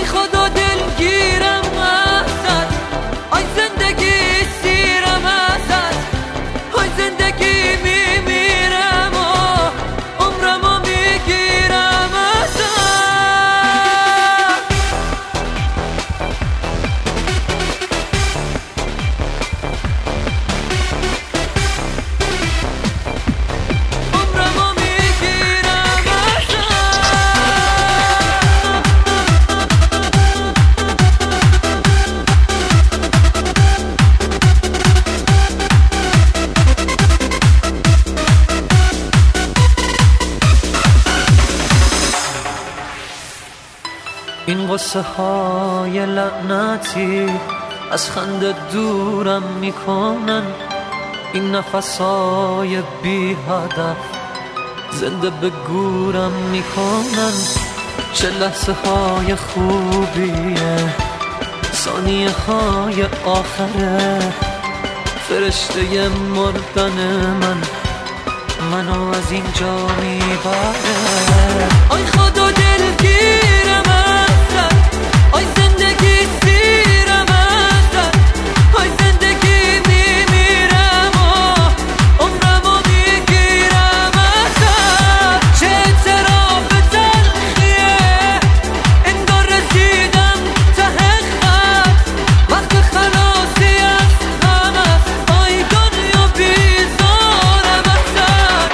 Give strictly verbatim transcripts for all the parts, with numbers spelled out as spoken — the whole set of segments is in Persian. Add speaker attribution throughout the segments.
Speaker 1: آی خدا دلگیرم ازت، آی زندگی سیرم ازت، آی زندگی میمیرم و عمرمو میگیرم ازت. این قصه های لعنتی از خنده دورم میکنن، این نفس های بی هدف زنده به گورم میکنن. چه لحظه های خوبیه، ثانیه های آخره، فرشته مردن من منو از اینجا میبره. آی خدا دلگیرم ازت، آی زندگی سیرم ازت، آی زندگی میمیرم و عمرمو میگیرم ازت. چه اعتراف تلخیه، انگار رسیدم ته خط، وقت خلاصی از غم است، آی دنیا بیزارم ازت.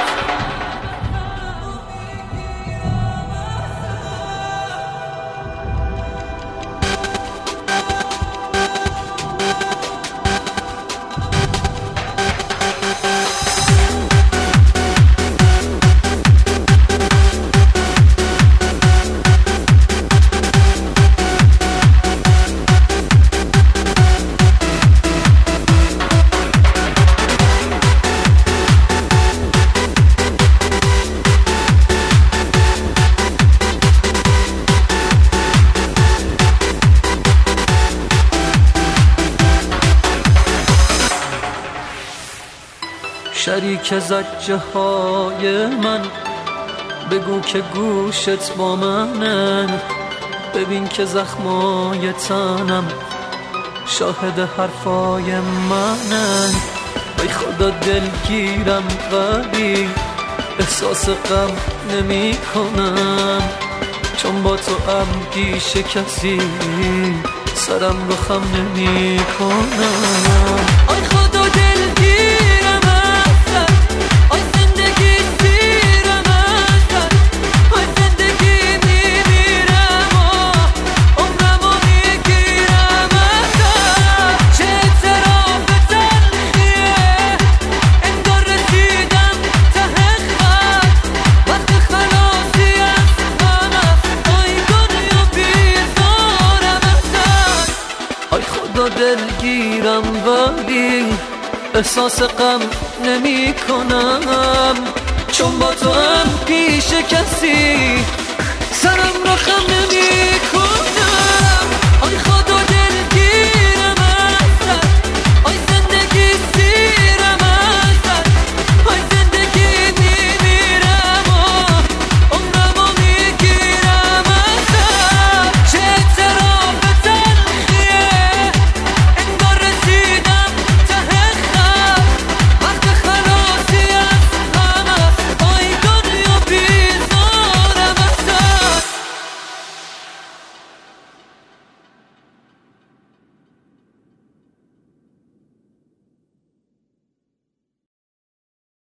Speaker 1: شریک زجه های من، بگو که گوشت با منه، ببین که زخمای تنم شاهد حرفای منه. ای خدا دلگیرم ولی احساس غم نمی کنم، چون با تو هم پیش کسی سرم رو خم نمی کنم. آی خدا دلگیرم ازت، آی زندگی سیرم ازت، آی زندگی میمیرم و عمرمو میگیرم ازت. چه اعتراف تلخیه، انگار رسیدم ته خط، وقت خلاصی از غم است، آی دنیا بیزارم ازت. آی خدا دلگیرم ولی احساس غم نمی کنم، چون با تو هم پیش کسی سرم رو خم نمی